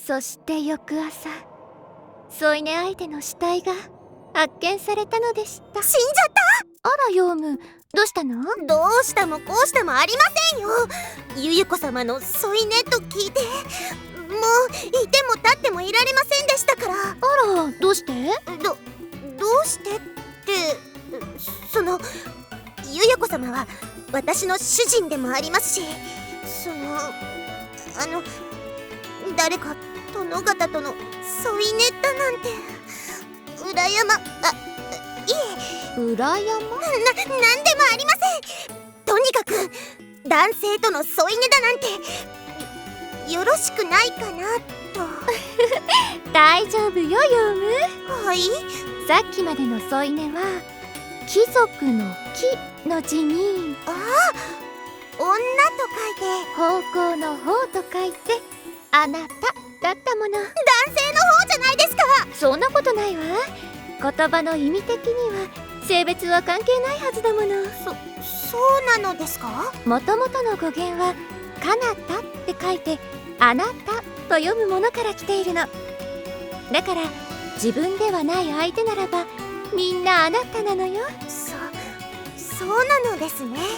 そして翌朝、添い寝相手の死体が発見されたのでした。 死んじゃった。 あらヨウム、どうしたの？ どうしたもこうしたもありませんよ。ゆゆこ様の添い寝と聞いて、もういても立ってもいられませんでしたから。 あら、どうして？ どうしてって、ゆゆこ様は私の主人でもありますし、誰か殿方との添い寝だなんて裏山？ なんでもありません。とにかく男性との添い寝だなんてよろしくないかなと。 大丈夫よヨウム。 はい。 さっきまでの添い寝は貴族の貴の字に、 ああ、女と書いて方向の方と書いてあなただったもの。 男性の方じゃないですか。 そんなことないわ。言葉の意味的には性別は関係ないはずだもの。 そうなのですか？ もともとの語源はかなたって書いてあなたと読むものから来ているの。だから自分ではない相手ならばみんなあなたなのよ。 そうなのですね。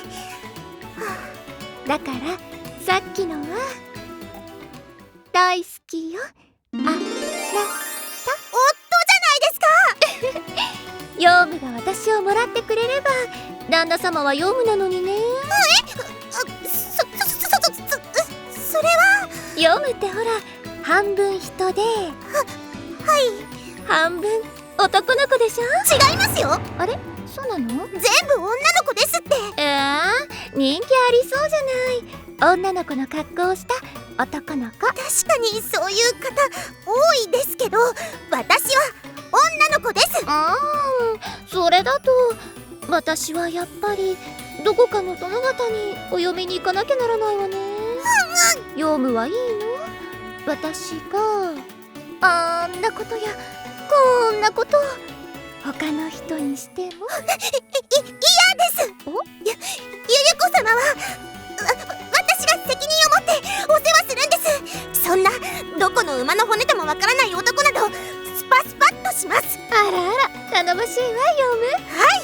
だからさっきのは大好きよ、あなた。 夫じゃないですか。 ヨウムが私をもらってくれれば旦那様はヨウムなのにね。 それは。 ヨウムってほら半分人で、 はい。 半分男の子でしょ。 違いますよ。 あれ、そうなの？ 全部女の子ですって。 人気ありそうじゃない。女の子の格好をした男の子。 確かにそういう方多いですけど、私は女の子です。 それだと私はやっぱりどこかの殿方にお嫁に行かなきゃならないわね。ヨウムはいいの？私があんなことやこんなことを他の人にしても。 嫌です。ゆゆこ様は私が責任を持ってお世話するんです。そんなどこの馬の骨ともわからない男などスパスパッとします。 あらあら、頼もしいわヨウム。 はい、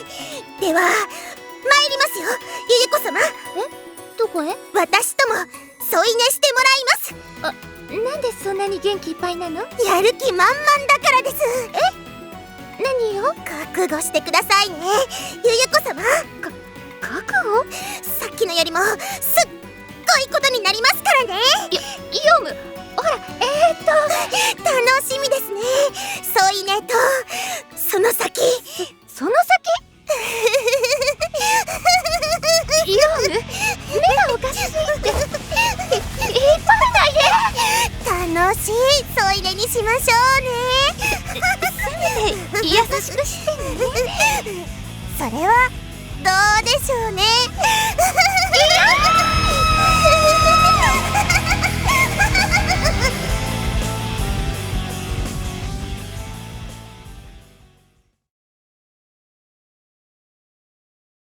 では参りますよゆゆこ様。 どこへ？ 私とも添い寝してもらいます。 なんでそんなに元気いっぱいなの？ やる気満々だからです。 何を？ 覚悟してくださいねゆゆこ様。 覚悟？ さっきのよりもすっごいことになりますからね。 ヨウム、ほら楽しみですね。添い寝とその先。 その先？ヨウム、目がおかしすぎて引っ張らないで。 楽しい添い寝にしましょうね。 せめて優しくしてね。 それはどうでしょうね。